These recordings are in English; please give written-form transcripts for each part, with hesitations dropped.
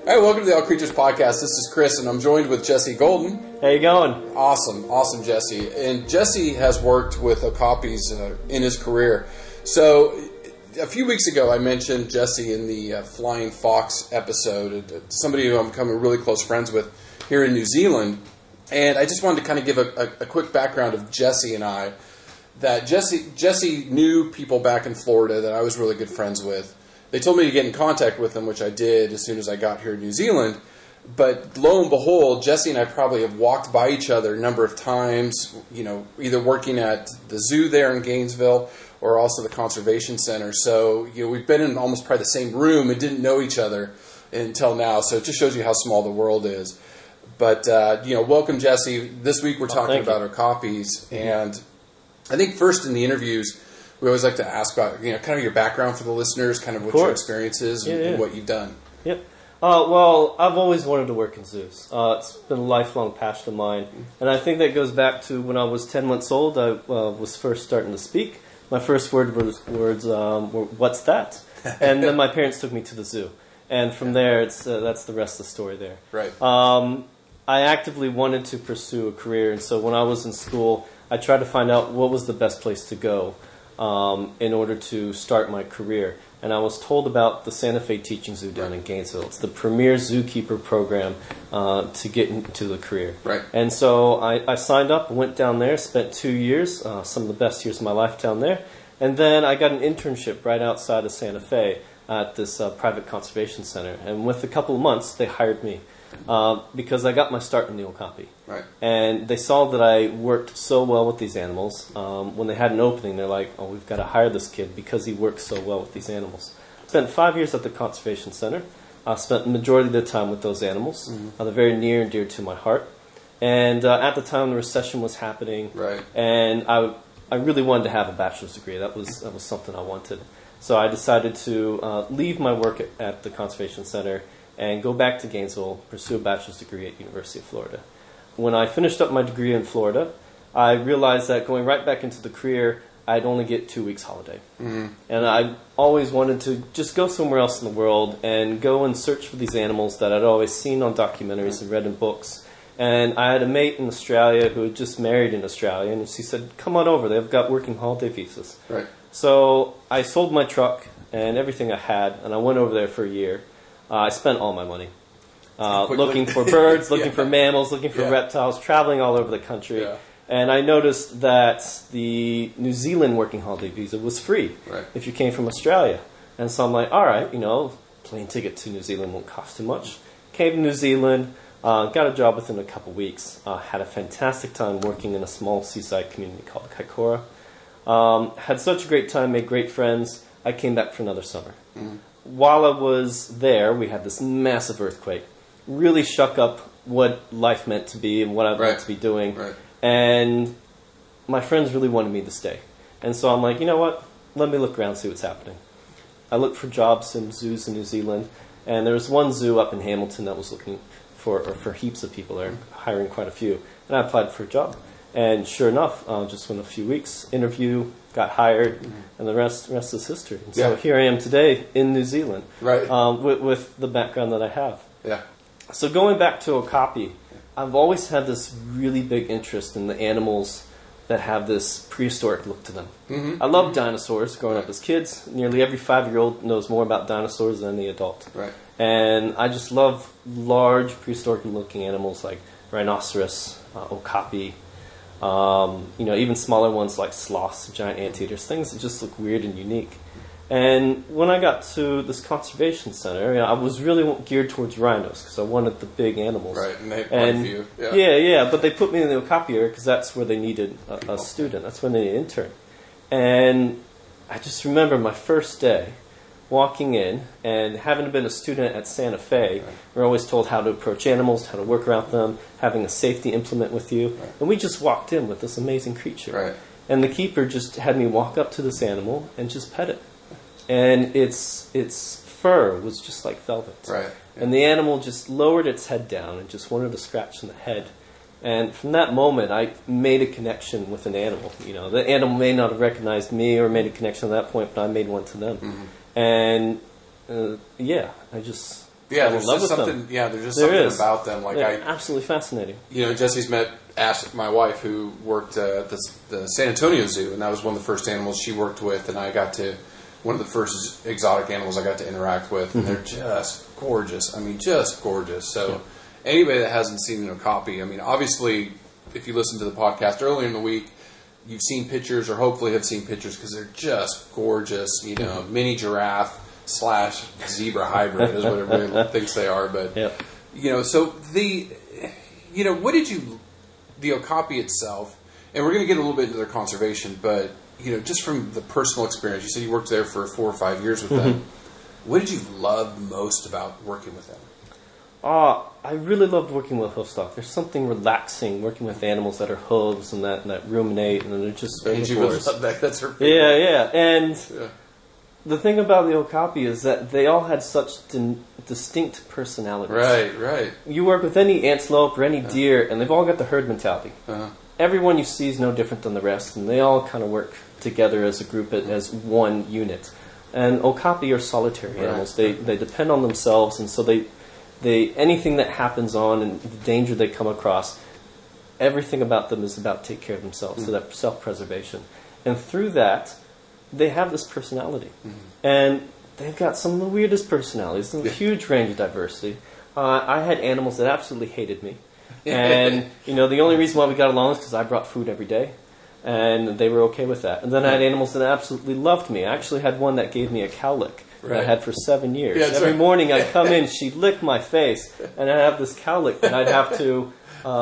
Hey, welcome to the All Creatures Podcast. This is Chris, and I'm joined with Jesse Golden. How you going? Awesome, Jesse. And Jesse has worked with Okapis in his career. So, a few weeks ago, I mentioned Jesse in the Flying Fox episode, somebody who I'm becoming really close friends with here in New Zealand. And I just wanted to kind of give a quick background of Jesse and I. That Jesse knew people back in Florida that I was really good friends with. They told me to get in contact with them, which I did as soon as I got here in New Zealand. But lo and behold, Jesse and I probably have walked by each other a number of times, either working at the zoo there in Gainesville or also the conservation center. So, we've been in almost probably the same room and didn't know each other until now. So it just shows you how small the world is. But, welcome, Jesse. This week we're talking about Okapis. And I think first in the interviews, we always like to ask about, kind of your background for the listeners, kind of what your experience is and what you've done. Yep. Well, I've always wanted to work in zoos. It's been a lifelong passion of mine. And I think that goes back to when I was 10 months old. I was first starting to speak. My first words were, what's that? And then my parents took me to the zoo. And from there, that's the rest of the story there. Right. I actively wanted to pursue a career. And so when I was in school, I tried to find out what was the best place to go in order to start my career. And I was told about the Santa Fe Teaching Zoo down in Gainesville. It's the premier zookeeper program to get into the career. Right. And so I signed up, went down there, spent 2 years, some of the best years of my life down there. And then I got an internship right outside of Santa Fe at this private conservation center. And with a couple of months, they hired me. Because I got my start in the Okapi. Right. And they saw that I worked so well with these animals. When they had an opening, they're like, oh, we've got to hire this kid because he works so well with these animals. Spent 5 years at the Conservation Center. I spent the majority of the time with those animals. Mm-hmm. They're very near and dear to my heart. And at the time, the recession was happening. Right. And I really wanted to have a bachelor's degree. That was something I wanted. So I decided to leave my work at the Conservation Center and go back to Gainesville, pursue a bachelor's degree at University of Florida. When I finished up my degree in Florida, I realized that going right back into the career, I'd only get 2 weeks holiday. Mm-hmm. And I always wanted to just go somewhere else in the world and go and search for these animals that I'd always seen on documentaries and read in books. And I had a mate in Australia who had just married in Australia, and she said, come on over, they've got working holiday visas. Right. So I sold my truck and everything I had, and I went over there for a year. I spent all my money looking for birds, looking for mammals, looking for reptiles, traveling all over the country. Yeah. And I noticed that the New Zealand working holiday visa was free if you came from Australia. And so I'm like, all right, plane ticket to New Zealand won't cost too much. Came to New Zealand, got a job within a couple weeks, had a fantastic time working in a small seaside community called Kaikoura. Had such a great time, made great friends. I came back for another summer. Mm-hmm. While I was there, we had this massive earthquake. Really shook up what life meant to be and what I meant to be doing. Right. And my friends really wanted me to stay. And so I'm like, you know what? Let me look around and see what's happening. I looked for jobs in zoos in New Zealand. And there was one zoo up in Hamilton that was looking for heaps of people there, hiring quite a few. And I applied for a job. And sure enough, just within a few weeks, interview, got hired, and the rest is history. And so here I am today in New Zealand, with the background that I have. Yeah. So going back to Okapi, I've always had this really big interest in the animals that have this prehistoric look to them. Mm-hmm. I love dinosaurs. Growing up as kids, nearly every 5-year-old knows more about dinosaurs than the adult. Right. And I just love large prehistoric-looking animals like rhinoceros, Okapi. Even smaller ones like sloths, giant anteaters, things that just look weird and unique. And when I got to this conservation center, I was really geared towards rhinos because I wanted the big animals. Right, and they had quite a few. Yeah, but they put me in the Okapi area because that's where they needed a student. That's when they needed an intern. And I just remember my first day walking in and having been a student at Santa Fe, we're always told how to approach animals, how to work around them, having a safety implement with you. Right. And we just walked in with this amazing creature. Right. And the keeper just had me walk up to this animal and just pet it. And its fur was just like velvet. Right. And the animal just lowered its head down and just wanted to scratch in the head. And from that moment, I made a connection with an animal. The animal may not have recognized me or made a connection at that point, but I made one to them. Mm-hmm. And I just Yeah, I'm there's in love just with something. them. Yeah, there's just There something is. about them. Like They're absolutely fascinating. Jesse's met Ash, my wife, who worked at the San Antonio Zoo, and that was one of the first animals she worked with, and I got to one of the first exotic animals I got to interact with, and they're just gorgeous. I mean, just gorgeous. So anybody that hasn't seen an okapi, I mean, obviously, if you listen to the podcast earlier in the week, you've seen pictures, or hopefully have seen pictures, because they're just gorgeous. Mini giraffe / zebra hybrid is what everybody thinks they are. But so what did you, the okapi itself, and we're going to get a little bit into their conservation, but just from the personal experience, you said you worked there for 4 or 5 years with them. What did you love most about working with them? I really loved working with hoofstock. There's something relaxing working with animals that are hooves and that ruminate, and they're just herbivores. That's her favorite. Yeah. And the thing about the okapi is that they all had such distinct personalities. Right. You work with any antelope or any deer, and they've all got the herd mentality. Everyone you see is no different than the rest, and they all kind of work together as a group, as one unit. And okapi are solitary animals. They depend on themselves, and so they anything that happens on and the danger they come across, everything about them is about take care of themselves, so that self-preservation. And through that, they have this personality. And they've got some of the weirdest personalities, a huge range of diversity. I had animals that absolutely hated me. And, the only reason why we got along is because I brought food every day. And they were okay with that. And then I had animals that absolutely loved me. I actually had one that gave me a cowlick. That I had for 7 years. Yeah, every morning I'd come in, she'd lick my face, and I'd have this cowlick that I'd have to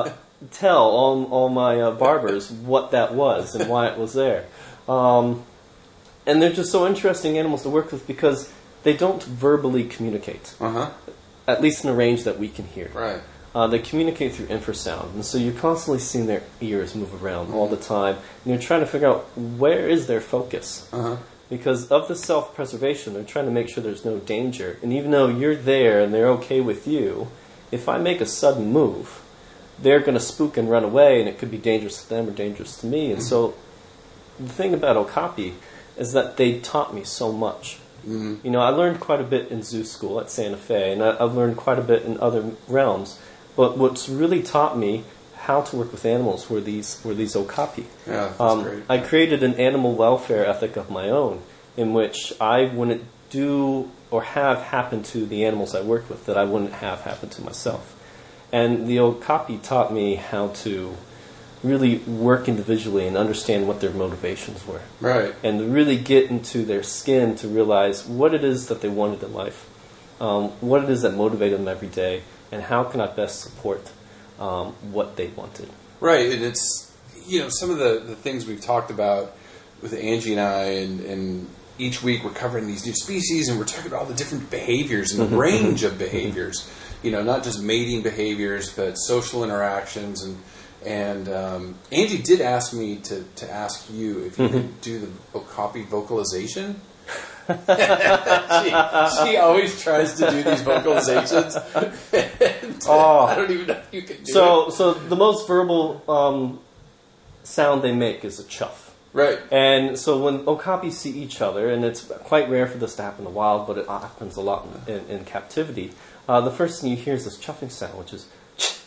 tell all my barbers what that was and why it was there. And they're just so interesting animals to work with because they don't verbally communicate, at least in a range that we can hear. Right. They communicate through infrasound, and so you're constantly seeing their ears move around all the time, and you're trying to figure out where is their focus. Because of the self-preservation, they're trying to make sure there's no danger. And even though you're there and they're okay with you, if I make a sudden move, they're going to spook and run away, and it could be dangerous to them or dangerous to me. And so the thing about okapi is that they taught me so much. I learned quite a bit in zoo school at Santa Fe, and I've learned quite a bit in other realms. But what's really taught me how to work with animals were these okapi. Yeah, that's great. I created an animal welfare ethic of my own, in which I wouldn't do or have happen to the animals I worked with that I wouldn't have happen to myself. And the okapi taught me how to really work individually and understand what their motivations were. Right. And really get into their skin to realize what it is that they wanted in life, what it is that motivated them every day, and how can I best support what they wanted. Right, and it's, some of the things we've talked about with Angie and I, and each week we're covering these new species, and we're talking about all the different behaviors and the range of behaviors, not just mating behaviors, but social interactions, and Angie did ask me to ask you if you could do the okapi vocalization. she always tries to do these vocalizations. I don't even know if you can do it. So the most verbal sound they make is a chuff. Right. And so when okapi see each other, and it's quite rare for this to happen in the wild, but it happens a lot in captivity, the first thing you hear is this chuffing sound, which is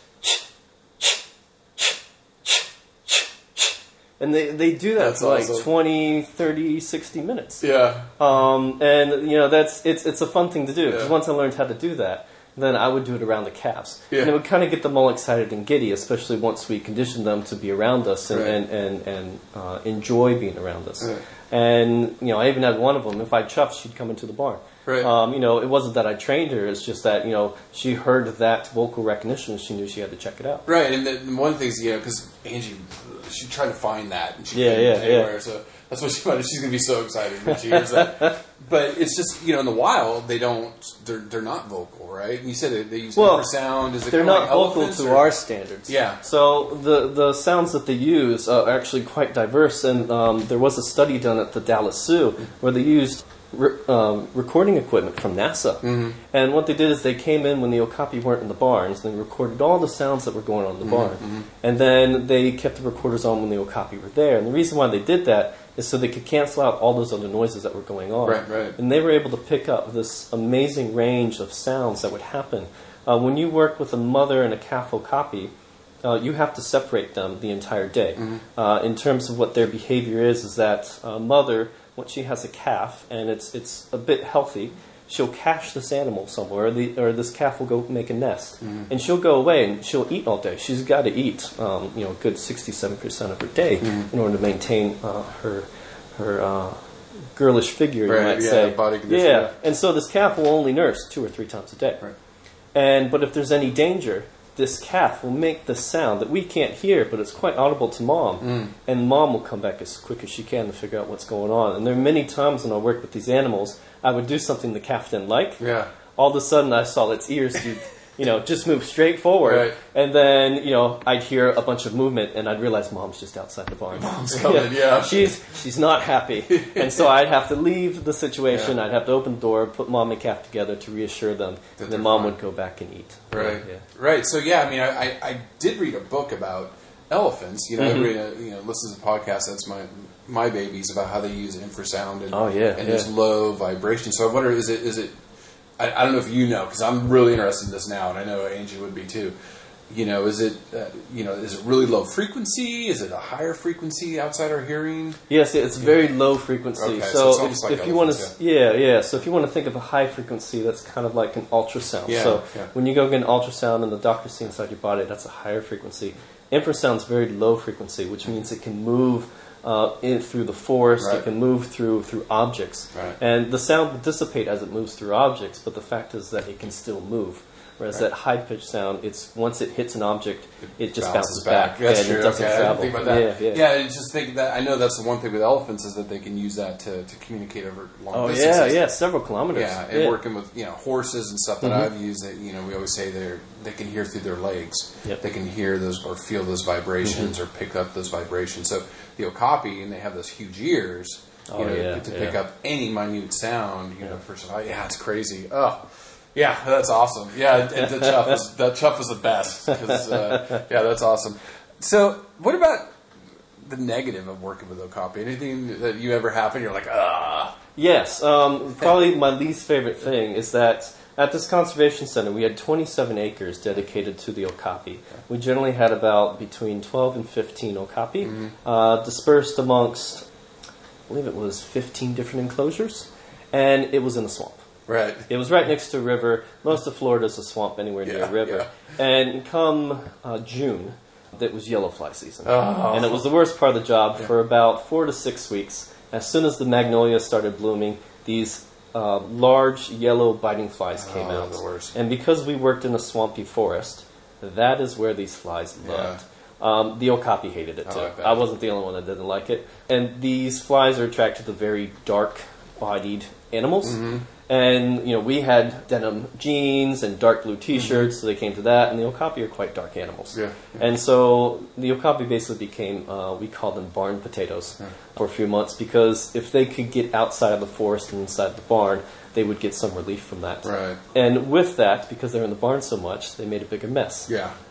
and they do that for like 20, 30, 60 minutes. Yeah. And it's a fun thing to do, because once I learned how to do that, then I would do it around the calves. Yeah. And it would kind of get them all excited and giddy, especially once we conditioned them to be around us and enjoy being around us. Right. And, I even had one of them, if I chuffed, she'd come into the barn. Right. It wasn't that I trained her, it's just that, she heard that vocal recognition and she knew she had to check it out. Right, and one of the things, because Angie, she tried to find that, and she couldn't anywhere, so that's what she wanted. She's going to be so excited when she hears that. But it's just, in the wild, they're not vocal, right? And you said they use infrasound. Is it they're not vocal to our standards. Yeah. So the sounds that they use are actually quite diverse, and there was a study done at the Dallas Zoo where they used recording equipment from NASA. And what they did is they came in when the okapi weren't in the barns, and they recorded all the sounds that were going on in the barn. And then they kept the recorders on when the okapi were there. And the reason why they did that is so they could cancel out all those other noises that were going on. Right. And they were able to pick up this amazing range of sounds that would happen. When you work with a mother and a calf okapi, you have to separate them the entire day. In terms of what their behavior is that mother, when she has a calf and it's a bit healthy, she'll cache this animal somewhere, or this calf will go make a nest, and she'll go away and she'll eat all day. She's got to eat, a good 67% of her day in order to maintain her girlish figure, you might say. Body condition. And so this calf will only nurse 2 or 3 times a day. But if there's any danger, this calf will make the sound that we can't hear, but it's quite audible to mom. And mom will come back as quick as she can to figure out what's going on. And there are many times when I work with these animals, I would do something the calf didn't like. All of a sudden, I saw its ears just move straight forward. And then, I'd hear a bunch of movement, and I'd realize mom's just outside the barn. Mom's coming, She's not happy. And so I'd have to leave the situation. I'd have to open the door, put mom and calf together to reassure them. And then mom would go back and eat. Right. So, I did read a book about elephants. Everybody listens to the podcast. That's my babies, about how they use infrasound and use low vibration. So I wonder, is it I don't know if you know, because I'm really interested in this now, and I know Angie would be too. Is it really low frequency? Is it a higher frequency outside our hearing? Yes, it's very low frequency. Okay, so it's like if you want to, so if you want to think of a high frequency, that's kind of like an ultrasound. When you go get an ultrasound and the doctor's seeing inside your body, that's a higher frequency. Infrasound's very low frequency, which means it can move through the forest. It can move through objects, and the sound will dissipate as it moves through objects. But the fact is that it can still move. Whereas that high-pitched sound, once it hits an object, it just bounces back. That's true. It doesn't travel. I didn't think about that. I just think that I know that's the one thing with elephants is that they can use that to communicate over long distances. Several kilometers. And working with horses and stuff that I've used, that we always say they can hear through their legs. They can hear those or feel those vibrations or pick up those vibrations. So the okapi, and they have those huge ears, to pick up any minute sound. It's crazy. Yeah, that's awesome. Yeah, the chuff is the best. That's awesome. So, what about the negative of working with okapi? Anything that you ever happen, you're like, Yes. Probably my least favorite thing is that at this conservation center, we had 27 acres dedicated to the okapi. We generally had about between 12 and 15 okapi dispersed amongst, I believe it was 15 different enclosures, and it was in a swamp. It was right next to a river. Most of Florida is a swamp anywhere near a river. And come June, it was yellowfly season. And it was the worst part of the job for about 4 to 6 weeks. As soon as the magnolias started blooming, these large yellow biting flies came out. The worst. And because we worked in a swampy forest, that is where these flies lived. The okapi hated it too. I wasn't the only one that didn't like it. And these flies are attracted to very dark-bodied animals. And, we had denim jeans and dark blue T-shirts, so they came to that. And the okapi are quite dark animals. And so the okapi basically became, we called them barn potatoes for a few months, because if they could get outside of the forest and inside the barn, they would get some relief from that. And with that, because they're in the barn so much, they made a bigger mess.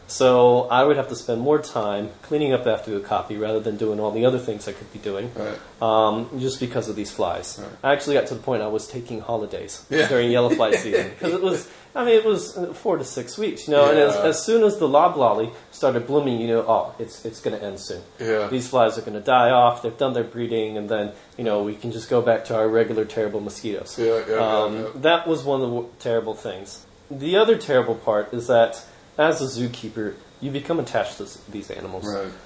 So I would have to spend more time cleaning up after the okapi rather than doing all the other things I could be doing, just because of these flies. I actually got to the point I was taking holidays during yellowfly season, because it was 4 to 6 weeks, and as soon as the loblolly started blooming, it's going to end soon. These flies are going to die off. They've done their breeding, and then we can just go back to our regular terrible mosquitoes. That was one of the terrible things. The other terrible part is that as a zookeeper, you become attached to these animals.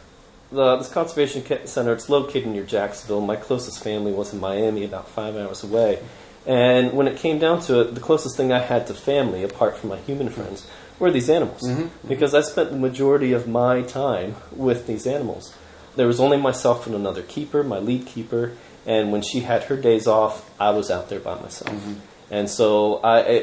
This conservation center, it's located near Jacksonville. My closest family was in Miami, about 5 hours away. And when it came down to it, the closest thing I had to family, apart from my human friends, were these animals. Because I spent the majority of my time with these animals. There was only myself and another keeper, my lead keeper, and when she had her days off, I was out there by myself. And so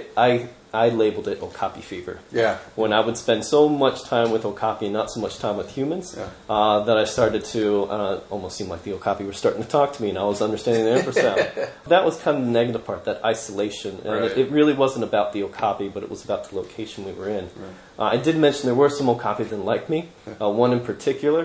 I labeled it okapi fever. When I would spend so much time with okapi and not so much time with humans, that I started to almost seem like the okapi were starting to talk to me, and I was understanding the infrasound. That was kind of the negative part, that isolation. And it really wasn't about the okapi, but it was about the location we were in. I did mention there were some okapi that didn't like me. One in particular.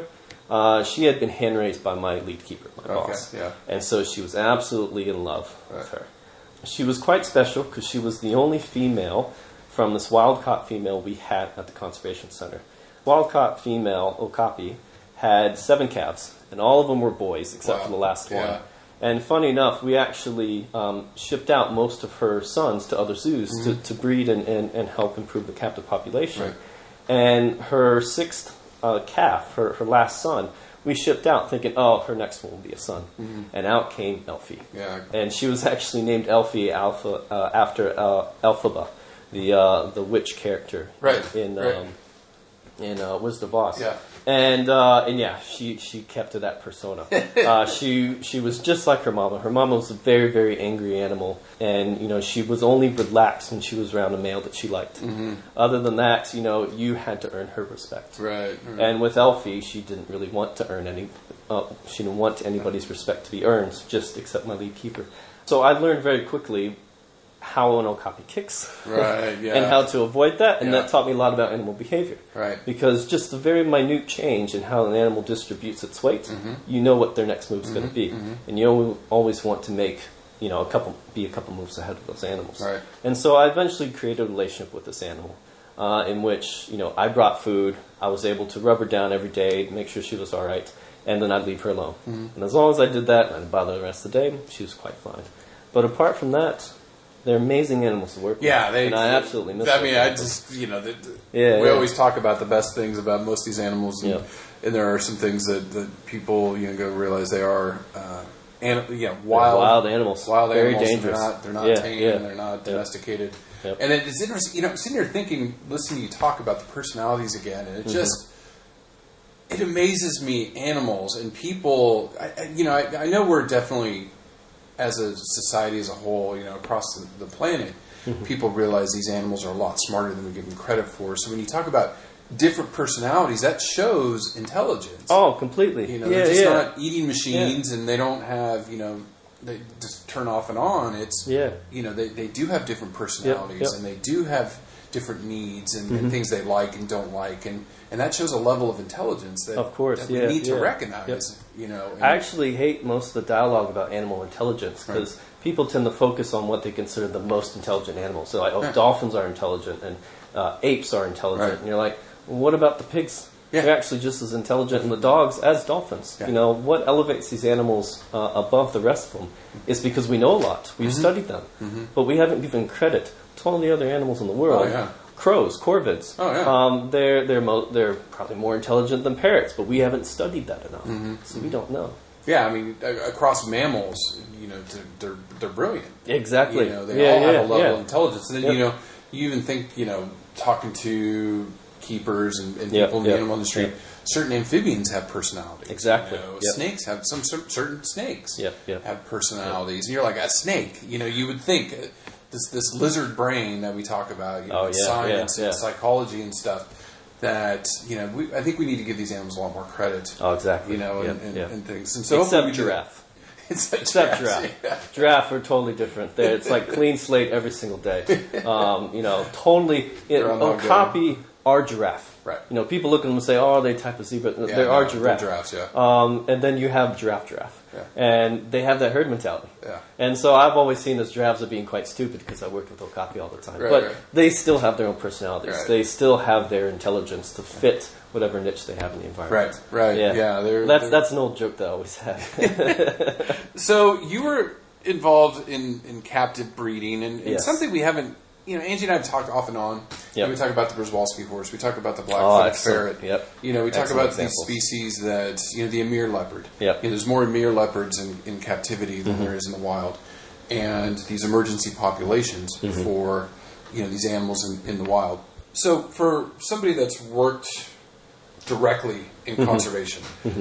She had been hand-raised by my lead keeper, my boss. Yeah. And so she was absolutely in love with her. She was quite special because she was the only female from this wild-caught female we had at the Conservation Center. Wild-caught female, Okapi, had 7 calves, and all of them were boys except for the last one. And funny enough, we actually shipped out most of her sons to other zoos to breed and help improve the captive population. Right. And her 6th calf, her last son, we shipped out thinking, oh, her next one will be a son. And out came Elfie. Yeah. And she was actually named Elfie after Elphaba, the witch character in Wizard of Oz. Yeah. And yeah, she kept to that persona. She was just like her mama. Her mama was a very, very angry animal, and she was only relaxed when she was around a male that she liked. Other than that, you had to earn her respect. Right. And with Elfie, she didn't really want to earn any. She didn't want anybody's respect to be earned, just except my lead keeper. So I learned very quickly how an okapi kicks, right, yeah. and how to avoid that, and that taught me a lot about animal behavior. Right. Because just a very minute change in how an animal distributes its weight, you know what their next move is going to be, and you always want to make be a couple moves ahead of those animals. Right. And so I eventually created a relationship with this animal, in which I brought food, I was able to rub her down every day, make sure she was all right, and then I'd leave her alone. And as long as I did that, and I didn't bother the rest of the day, she was quite fine. But apart from that, they're amazing animals to work with. Yeah, and I absolutely miss them. I mean, I just, we always talk about the best things about most of these animals, and there are some things that people, go realize they are, wild animals. Wild very animals. Dangerous. They're not tame, they're not domesticated. Yep. And it's interesting, sitting there thinking, listening to you talk about the personalities again, and it just, it amazes me, animals and people, I know we're definitely, as a society as a whole, across the planet, people realize these animals are a lot smarter than we give them credit for. So when you talk about different personalities, that shows intelligence. Oh, completely. They're just not eating machines, and they don't have, they just turn off and on. It's, they do have different personalities, and they do have different needs and things they like and don't like, and that shows a level of intelligence that, of course, that we need to recognize. I actually hate most of the dialogue about animal intelligence because people tend to focus on what they consider the most intelligent animals. So, like, dolphins are intelligent and apes are intelligent, and you're like, well, what about the pigs? They're actually just as intelligent, and the dogs as dolphins. What elevates these animals above the rest of them is because we know a lot. We've studied them, but we haven't given credit to all the other animals in the world. Crows, corvids. They're probably more intelligent than parrots, but we haven't studied that enough, so we don't know. Yeah, I mean, across mammals, they're brilliant. Exactly. They all have a level of intelligence. And then, you even think, talking to keepers and people in the animal industry, certain amphibians have personalities. Exactly. Snakes have certain snakes have personalities. And you're like, a snake, you would think this lizard brain that we talk about, science and psychology and stuff, that, I think we need to give these animals a lot more credit. Oh, exactly. And things. And so except giraffe. Except giraffe. Giraffe are totally different. It's like clean slate every single day. Totally. Okapi are giraffe. Right. People look at them and say, "Oh, are they type of zebra?" They are giraffe. Giraffes, and then you have giraffe. Yeah. And they have that herd mentality. Yeah. And so I've always seen as giraffes as being quite stupid because I work with Okapi all the time. But they still have their own personalities. Right. They still have their intelligence to fit whatever niche they have in the environment. Right. Yeah. That's an old joke that I always have. So you were involved in captive breeding, and something we haven't. Angie and I have talked off and on. Yep. We talk about the Brzezowski horse. We talk about the black-footed ferret. Yep. We talk about these species that, the Amur leopard. Yep. There's more Amur leopards in captivity than there is in the wild. And these emergency populations for, these animals in the wild. So for somebody that's worked directly in conservation,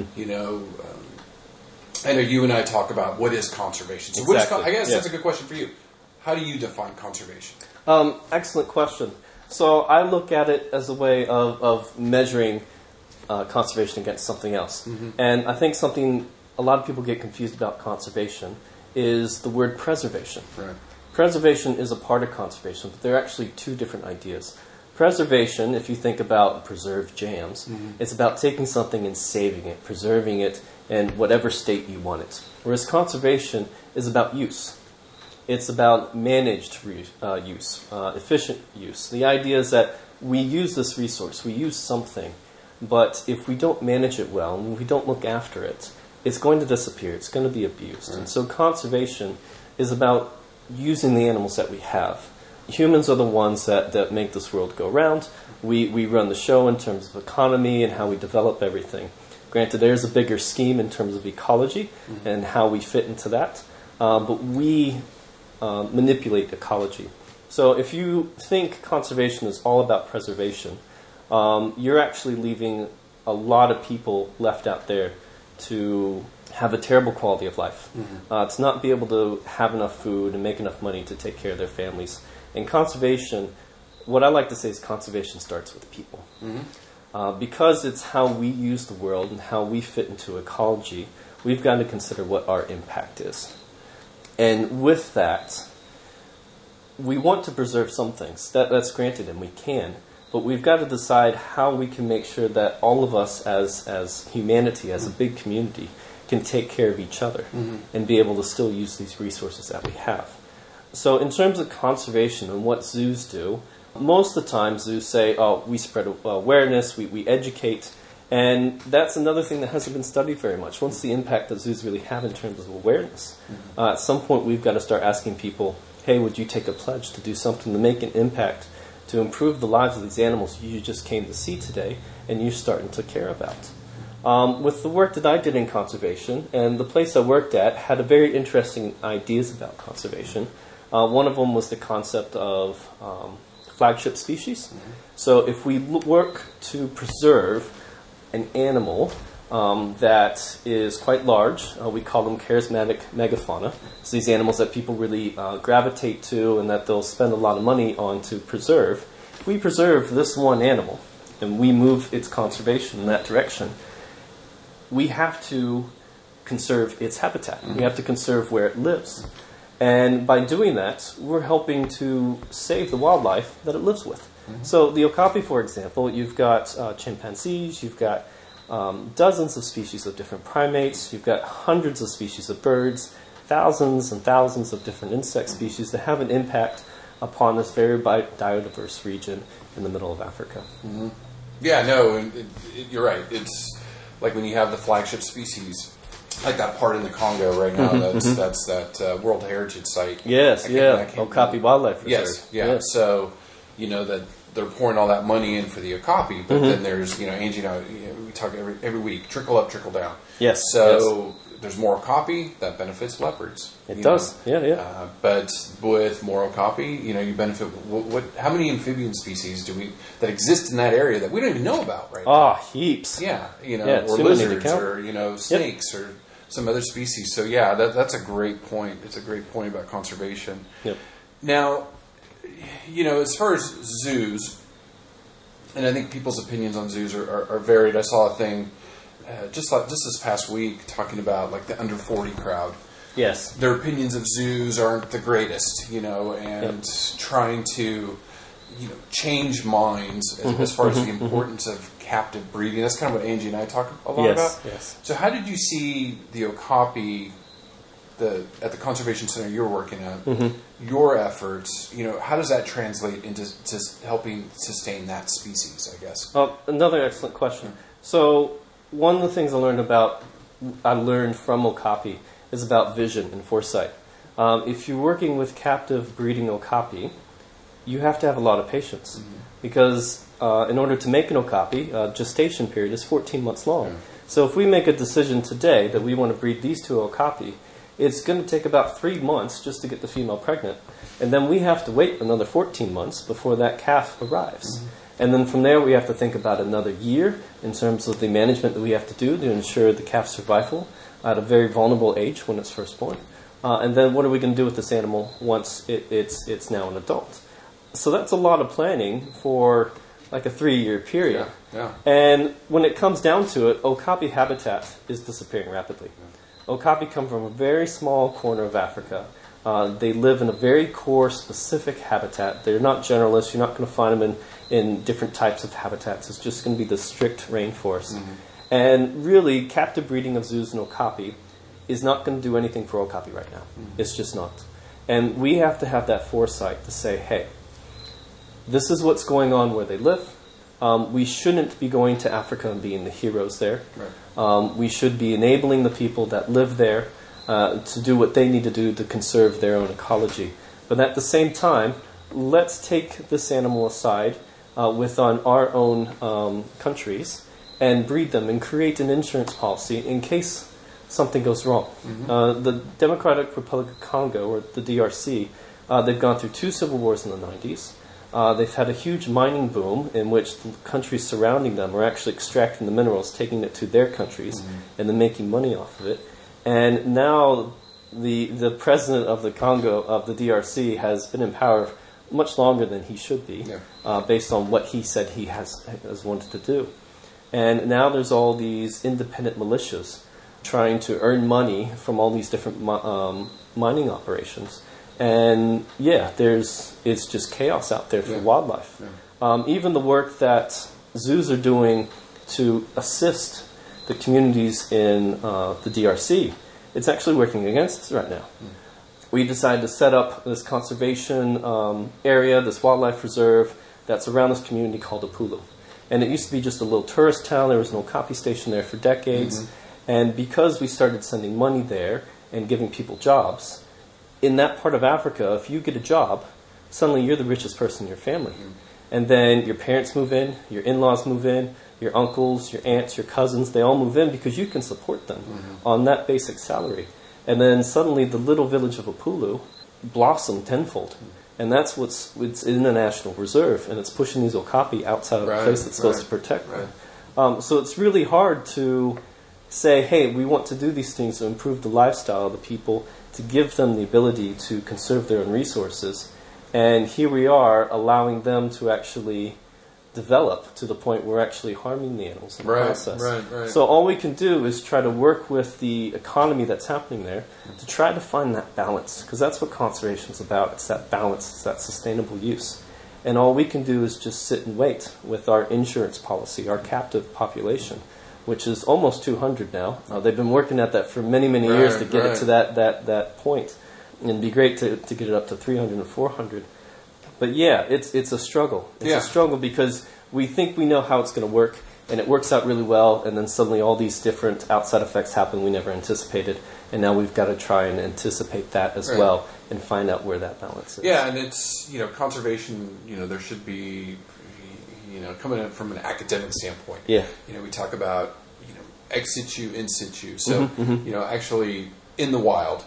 I know you and I talk about what is conservation. So exactly. I guess that's a good question for you. How do you define conservation? Excellent question. So I look at it as a way of measuring conservation against something else. And I think something a lot of people get confused about conservation is the word preservation. Right. Preservation is a part of conservation, but they're actually two different ideas. Preservation, if you think about preserved jams, it's about taking something and saving it, preserving it in whatever state you want it. Whereas conservation is about use. It's about managed use, efficient use. The idea is that we use this resource, we use something, but if we don't manage it well, and if we don't look after it, it's going to disappear, it's going to be abused. And so conservation is about using the animals that we have. Humans are the ones that make this world go round. We run the show in terms of economy and how we develop everything. Granted, there's a bigger scheme in terms of ecology and how we fit into that, but we manipulate ecology. So if you think conservation is all about preservation, you're actually leaving a lot of people left out there to have a terrible quality of life. To not be able to have enough food and make enough money to take care of their families. And conservation, what I like to say is conservation starts with people. Because it's how we use the world and how we fit into ecology, we've got to consider what our impact is. And with that, we want to preserve some things. That's granted, and we can. But we've got to decide how we can make sure that all of us as humanity, as a big community, can take care of each other and be able to still use these resources that we have. So in terms of conservation and what zoos do, most of the time zoos say, oh, we spread awareness, we educate, and that's another thing that hasn't been studied very much. What's the impact that zoos really have in terms of awareness? At some point we've got to start asking people, hey, would you take a pledge to do something to make an impact, to improve the lives of these animals you just came to see today and you're starting to care about? With the work that I did in conservation, and the place I worked at had a very interesting ideas about conservation. One of them was the concept of flagship species. So if we work to preserve an animal that is quite large, we call them charismatic megafauna. So these animals that people really gravitate to and that they'll spend a lot of money on to preserve. If we preserve this one animal and we move its conservation in that direction, we have to conserve its habitat. We have to conserve where it lives. And by doing that, we're helping to save the wildlife that it lives with. So the Okapi, for example, you've got chimpanzees, you've got dozens of species of different primates, you've got hundreds of species of birds, thousands and thousands of different insect species that have an impact upon this very biodiverse region in the middle of Africa. Yeah, no, you're right. It's like when you have the flagship species, like that part in the Congo right now, that's that World Heritage Site. Yes, Okapi Wildlife Reserve. Yes. So, you know, that they're pouring all that money in for the Okapi, but then there's, you know, Angie and I, we talk every week, trickle up, trickle down. Yes. So there's more Okapi, that benefits leopards. It does, yeah. But with more Okapi, you know, you benefit. How many amphibian species that exist in that area that we don't even know about right now? Heaps. Yeah, you know, or lizards, or you know, snakes, or some other species. So yeah, that's a great point. It's a great point about conservation. Yep. Now, you know, as far as zoos, and I think people's opinions on zoos are varied. I saw a thing just this past week talking about like the under 40 crowd. Yes. Their opinions of zoos aren't the greatest, you know, and trying to, you know, change minds as far as the importance of captive breeding. That's kind of what Angie and I talk a lot about. Yes. So how did you see the Okapi at the conservation center you're working at, your efforts, you know, how does that translate into helping sustain that species, I guess? Another excellent question. So one of the things I learned from Okapi is about vision and foresight. If you're working with captive breeding Okapi, you have to have a lot of patience because in order to make an Okapi, gestation period is 14 months long. So if we make a decision today that we want to breed these two Okapi, it's going to take about 3 months just to get the female pregnant. And then we have to wait another 14 months before that calf arrives. And then from there we have to think about another year in terms of the management that we have to do to ensure the calf's survival at a very vulnerable age when it's first born. And then what are we going to do with this animal once it's now an adult? So that's a lot of planning for like a 3-year period. Yeah. And when it comes down to it, Okapi habitat is disappearing rapidly. Okapi come from a very small corner of Africa They live in a very core, specific habitat. They're not generalists. You're not going to find them in different types of habitats. It's just going to be the strict rainforest. And really, captive breeding of zoos and okapi is not going to do anything for okapi right now. It's just not. And we have to have that foresight to say, hey, this is what's going on where they live. We shouldn't be going to Africa and being the heroes there. Right. We should be enabling the people that live there to do what they need to do to conserve their own ecology. But at the same time, let's take this animal aside within our own countries and breed them and create an insurance policy in case something goes wrong. The Democratic Republic of Congo, or the DRC, they've gone through 2 civil wars in the 90s. They've had a huge mining boom in which the countries surrounding them are actually extracting the minerals, taking it to their countries, and then making money off of it. And now the president of the Congo, of the DRC, has been in power much longer than he should be, based on what he said he has wanted to do. And now there's all these independent militias trying to earn money from all these different mining operations. And it's just chaos out there for wildlife. Even the work that zoos are doing to assist the communities in the DRC, it's actually working against us right now. We decided to set up this conservation area, this wildlife reserve that's around this community called Upolu. And it used to be just a little tourist town. There was an okapi station there for decades. And because we started sending money there and giving people jobs, in that part of Africa, if you get a job, suddenly you're the richest person in your family. And then your parents move in, your in-laws move in, your uncles, your aunts, your cousins, they all move in because you can support them on that basic salary. And then suddenly the little village of Upolu blossomed tenfold. And that's it's in a national reserve, and it's pushing these okapi outside of the place that's supposed to protect them. So it's really hard to say, hey, we want to do these things to improve the lifestyle of the people, to give them the ability to conserve their own resources. And here we are allowing them to actually develop to the point where we're actually harming the animals in the process. So all we can do is try to work with the economy that's happening there to try to find that balance, because that's what conservation is about. It's that balance, it's that sustainable use. And all we can do is just sit and wait with our insurance policy, our captive population, which is almost 200 now. They've been working at that for many, many years to get it to that point. And it'd be great to get it up to 300 and 400. But it's a struggle. It's a struggle because we think we know how it's going to work, and it works out really well, and then suddenly all these different outside effects happen we never anticipated, and now we've got to try and anticipate that as well and find out where that balance is. Yeah, and it's, conservation, there should be, coming in from an academic standpoint. Yeah. We talk about, ex situ, in situ. So, actually in the wild,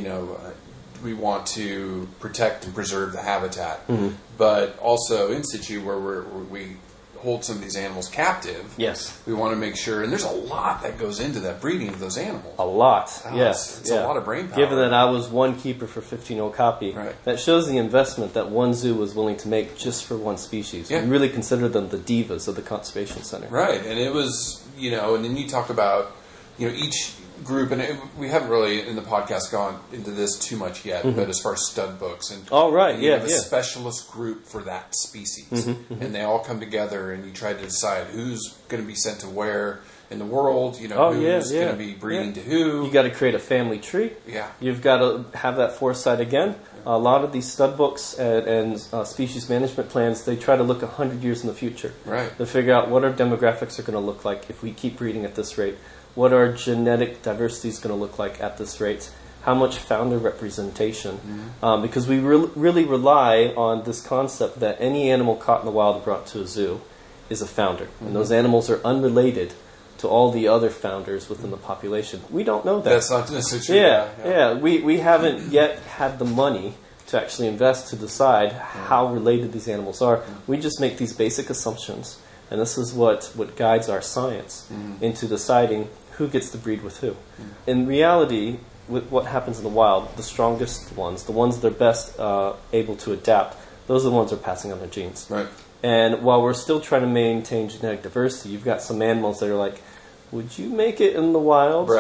we want to protect and preserve the habitat, but also in situ where we hold some of these animals captive. Yes, we want to make sure, and there's a lot that goes into that breeding of those animals. A lot, yes, it's a lot of brain power. Given that I was one keeper for 15 okapi, that shows the investment that one zoo was willing to make just for one species. We really consider them the divas of the conservation center. Right, and it was, and then you talk about, each group, and we haven't really in the podcast gone into this too much yet, but as far as stud books and you have a specialist group for that species, and they all come together, and you try to decide who's going to be sent to where in the world, who's going to be breeding to who. You got to create a family tree. You've got to have that foresight again. A lot of these stud books and species management plans, they try to look 100 years in the future. To figure out what our demographics are going to look like if we keep breeding at this rate. What our genetic diversity is going to look like at this rate, how much founder representation, because we really rely on this concept that any animal caught in the wild and brought to a zoo is a founder, and those animals are unrelated to all the other founders within the population. We don't know that. That's not necessarily true. We haven't yet had the money to actually invest to decide how related these animals are. We just make these basic assumptions, and this is what guides our science into deciding who gets to breed with who. In reality, with what happens in the wild, the strongest ones, the ones that are best able to adapt, those are the ones that are passing on their genes. And while we're still trying to maintain genetic diversity, you've got some animals that are like, would you make it in the wild?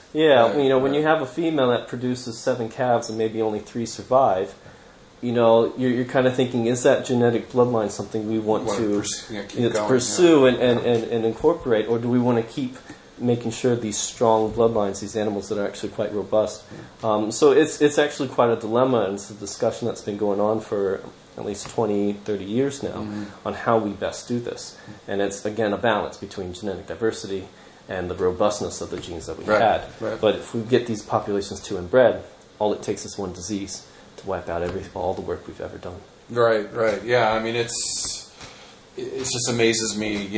Yeah, when you have a female that produces 7 calves and maybe only 3 survive, you're kind of thinking, is that genetic bloodline something we want to pursue and incorporate, or do we want to keep making sure these strong bloodlines, these animals that are actually quite robust? So it's actually quite a dilemma, and it's a discussion that's been going on for at least 20, 30 years now on how we best do this. And it's, again, a balance between genetic diversity and the robustness of the genes that we had. Right. But if we get these populations too inbred, all it takes is one disease to wipe out all the work we've ever done. Right. Yeah, I mean, it just amazes me,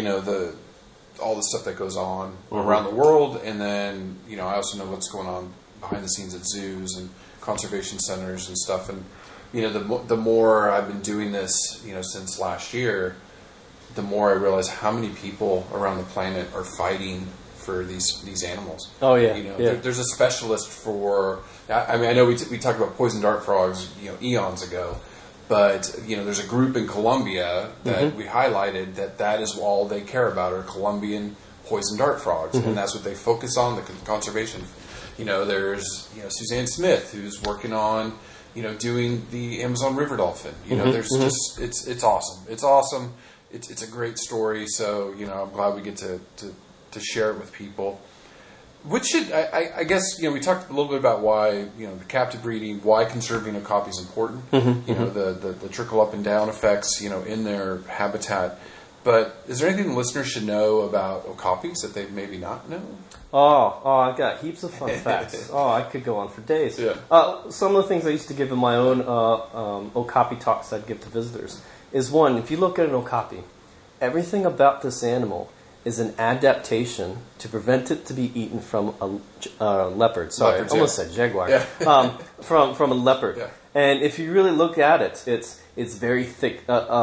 all the stuff that goes on around the world, and then, I also know what's going on behind the scenes at zoos and conservation centers and stuff, and the more I've been doing this, since last year, the more I realize how many people around the planet are fighting for these animals. Oh yeah, There's a specialist for. I mean, I know we talked about poison dart frogs, eons ago, but there's a group in Colombia that we highlighted that is all they care about are Colombian poison dart frogs, and that's what they focus on, the conservation. There's Suzanne Smith, who's working on doing the Amazon river dolphin. There's just it's awesome. It's awesome. It's a great story. So I'm glad we get to share it with people. Which should I guess we talked a little bit about why the captive breeding, why conserving okapi is important. The trickle up and down effects in their habitat. But is there anything the listeners should know about okapis that they maybe not know? Oh, I've got heaps of fun facts. I could go on for days. Yeah. Some of the things I used to give in my own okapi talks I'd give to visitors is, one, if you look at an okapi, everything about this animal is an adaptation to prevent it to be eaten from a leopard. Sorry, I almost said jaguar. Yeah. From a leopard. Yeah. And if you really look at it, it's very thick.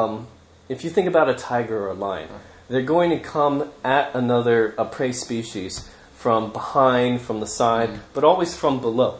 If you think about a tiger or a lion, they're going to come at a prey species from behind, from the side, but always from below.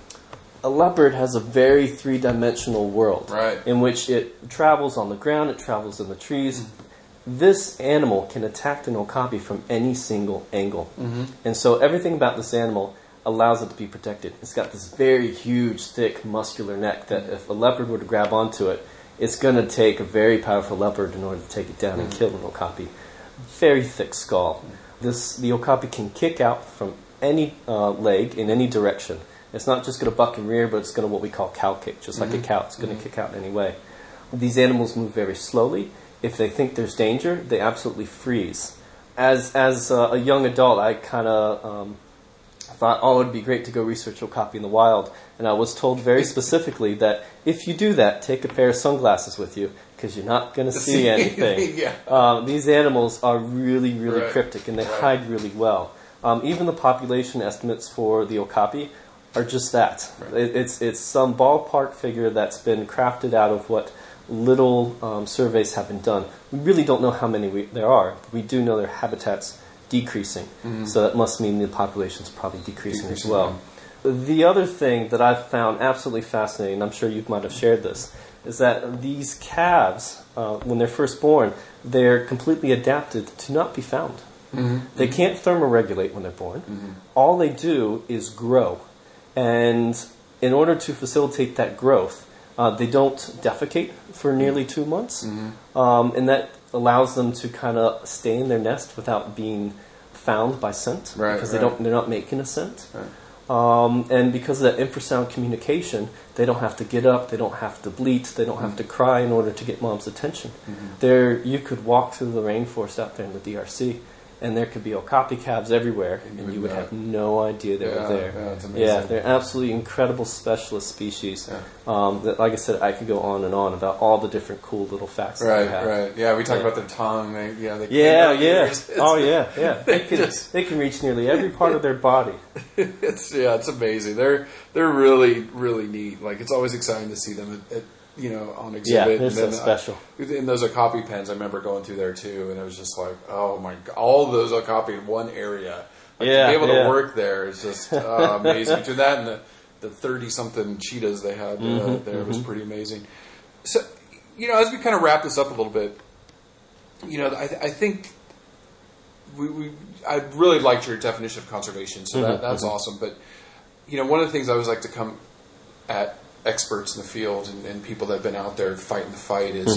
A leopard has a very three-dimensional world in which it travels on the ground, it travels in the trees. This animal can attack an okapi from any single angle. And so everything about this animal allows it to be protected. It's got this very huge, thick, muscular neck that if a leopard were to grab onto it, it's going to take a very powerful leopard in order to take it down and kill an okapi. Very thick skull. The okapi can kick out from any leg in any direction. It's not just going to buck and rear, but it's going to what we call cow kick, just like a cow. It's going to kick out in any way. These animals move very slowly. If they think there's danger, they absolutely freeze. As a young adult, I kind of thought, it would be great to go research okapi in the wild. And I was told very specifically that if you do that, take a pair of sunglasses with you, because you're not going to see anything. These animals are really, really cryptic, and they hide really well. Even the population estimates for the okapi are just that. It's some ballpark figure that's been crafted out of what little surveys have been done. We really don't know how many there are. We do know their habitat's decreasing, so that must mean the population's probably decreasing as well. The other thing that I've found absolutely fascinating, and I'm sure you might have shared this, is that these calves, when they're first born, they're completely adapted to not be found. They can't thermoregulate when they're born. All they do is grow. And in order to facilitate that growth, they don't defecate for nearly 2 months. And that allows them to kind of stay in their nest without being found by scent, because they're not making a scent. And because of that infrasound communication, they don't have to get up, they don't have to bleat, they don't have to cry in order to get mom's attention. You could walk through the rainforest out there in the DRC, and there could be okapi calves everywhere, and you would have no idea they were there. Yeah, they're absolutely incredible specialist species. That, like I said, I could go on and on about all the different cool little facts that they have. Yeah, we talked about their tongue. They They can reach nearly every part of their body. It's amazing. They're really, really neat. Like, it's always exciting to see them at on exhibit. Yeah, they're so special. In those okapi pens, I remember going through there too, and it was just like, oh my god, all those okapi in one area. Like, to be able to work there is just amazing. Between that and the 30-something cheetahs they had there, it was pretty amazing. So, as we kind of wrap this up a little bit, I think I really liked your definition of conservation, so that's awesome. But one of the things I always like to come at experts in the field and people that have been out there fighting the fight is,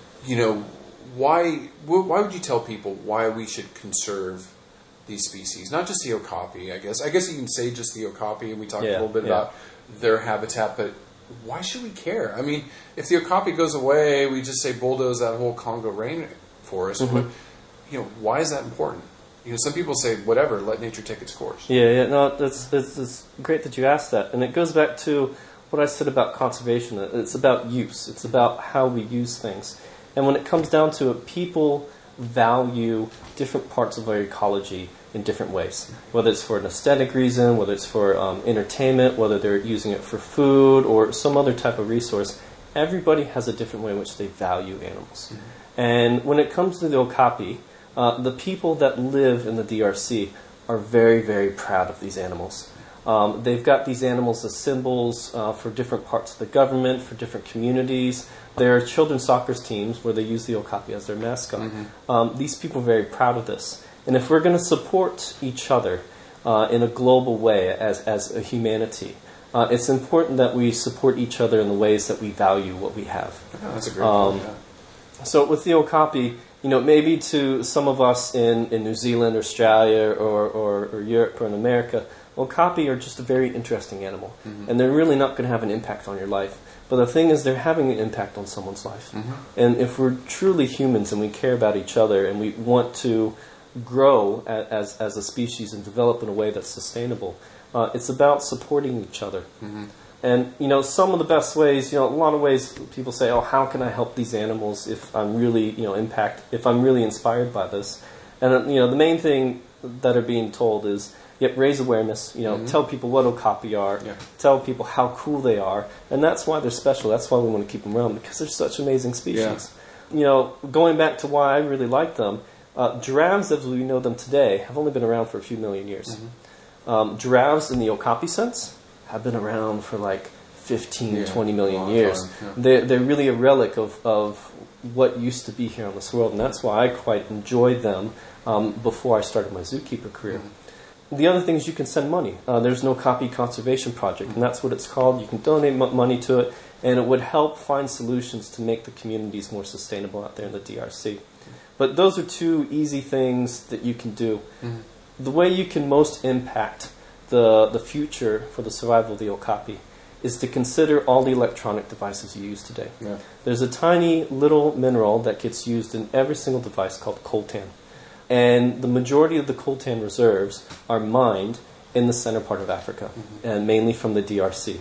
why would you tell people why we should conserve these species? Not just the okapi, I guess. I guess you can say just the okapi, and we talked a little bit about their habitat, but why should we care? I mean, if the okapi goes away, we just say bulldoze that whole Congo rainforest. But, why is that important? Some people say, whatever, let nature take its course. No, it's great that you asked that. And it goes back to what I said about conservation. It's about use. It's about how we use things. And when it comes down to it, people value different parts of our ecology in different ways. Whether it's for an aesthetic reason, whether it's for entertainment, whether they're using it for food or some other type of resource. Everybody has a different way in which they value animals. And when it comes to the okapi, the people that live in the DRC are very, very proud of these animals. They've got these animals as symbols for different parts of the government, for different communities. There are children's soccer teams where they use the okapi as their mascot. These people are very proud of this. And if we're going to support each other in a global way as a humanity, it's important that we support each other in the ways that we value what we have. That's a great point. So with the okapi, maybe to some of us in New Zealand, Australia, or Europe, or in America, okapi are just a very interesting animal. And they're really not going to have an impact on your life. But the thing is, they're having an impact on someone's life. And if we're truly humans and we care about each other and we want to grow as a species and develop in a way that's sustainable, it's about supporting each other. And, some of the best ways, a lot of ways people say, oh, how can I help these animals if I'm really, if I'm really inspired by this? And, the main thing that are being told is, raise awareness, tell people what okapi are, tell people how cool they are, and that's why they're special. That's why we want to keep them around, because they're such amazing species. Going back to why I really like them, giraffes, as we know them today, have only been around for a few million years. Giraffes, in the okapi sense, have been around for like 15, 20 million years. They're really a relic of what used to be here on this world, and that's why I quite enjoyed them before I started my zookeeper career. The other thing is you can send money. There's an okapi conservation project, and that's what it's called. You can donate money to it, and it would help find solutions to make the communities more sustainable out there in the DRC. But those are two easy things that you can do. The way you can most impact the future for the survival of the okapi is to consider all the electronic devices you use today. There's a tiny little mineral that gets used in every single device called coltan. And the majority of the coltan reserves are mined in the center part of Africa, and mainly from the DRC.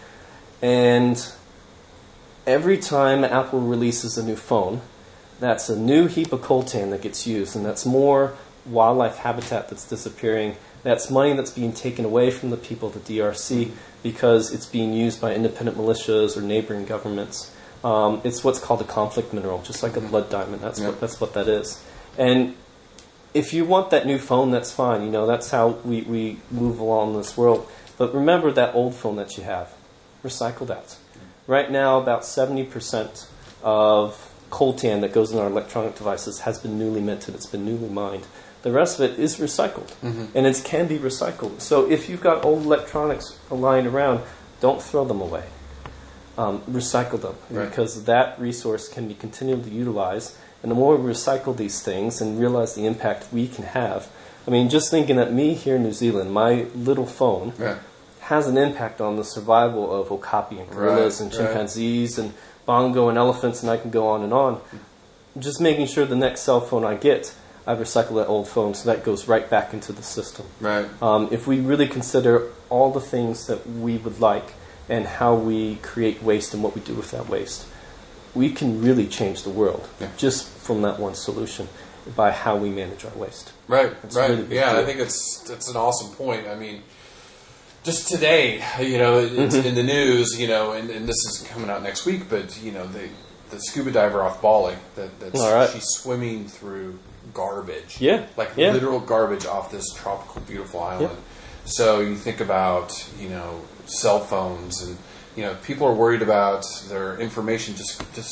And every time Apple releases a new phone, that's a new heap of coltan that gets used, and that's more wildlife habitat that's disappearing. That's money that's being taken away from the people of the DRC because it's being used by independent militias or neighboring governments. It's what's called a conflict mineral, just like a blood diamond. That's what that is. And if you want that new phone, that's fine. That's how we move along in this world. But remember that old phone that you have. Recycle that. Right now, about 70% of coltan that goes in our electronic devices has been newly minted. It's been newly mined. The rest of it is recycled, and it can be recycled. So if you've got old electronics lying around, don't throw them away. Recycle them, because that resource can be continually utilized. And the more we recycle these things and realize the impact we can have, I mean, just thinking that me here in New Zealand, my little phone has an impact on the survival of okapi and gorillas and chimpanzees and bongo and elephants, and I can go on and on. Just making sure the next cell phone I get, I've recycled that old phone, so that goes right back into the system. If we really consider all the things that we would like and how we create waste and what we do with that waste, we can really change the world just from that one solution by how we manage our waste. Really I think it's an awesome point. I mean, just today, it's in the news, and this is coming out next week, but, the scuba diver off Bali, she's swimming through garbage. Literal garbage off this tropical, beautiful island. So you think about, cell phones and, people are worried about their information just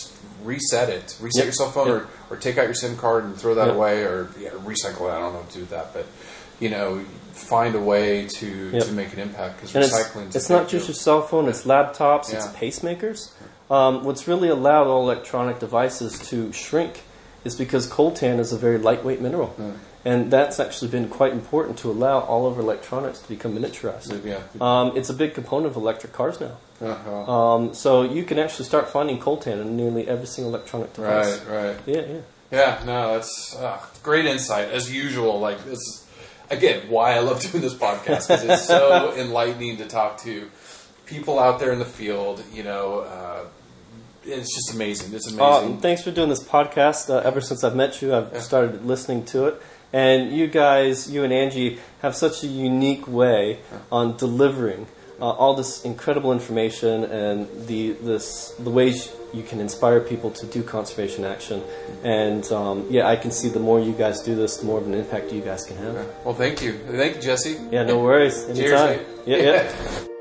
reset it. Reset your cell phone, or take out your SIM card and throw that away, or recycle it. I don't know what to do with that, but find a way to make an impact, because recycling. It's not just your cell phone; it's laptops, it's pacemakers. What's really allowed all electronic devices to shrink is because coltan is a very lightweight mineral. And that's actually been quite important to allow all of our electronics to become miniaturized. It's a big component of electric cars now. So you can actually start finding coltan in nearly every single electronic device. Right. Yeah, no, that's great insight, as usual. Like, this is, again, why I love doing this podcast, because it's so enlightening to talk to people out there in the field, it's just amazing. It's amazing. Thanks for doing this podcast. Ever since I've met you, I've started listening to it. And you guys, you and Angie, have such a unique way on delivering all this incredible information and the ways you can inspire people to do conservation action. And I can see the more you guys do this, the more of an impact you guys can have. Well, thank you. Thank you, Jesse. Yeah, no worries. Anytime. Cheers, mate. Yeah.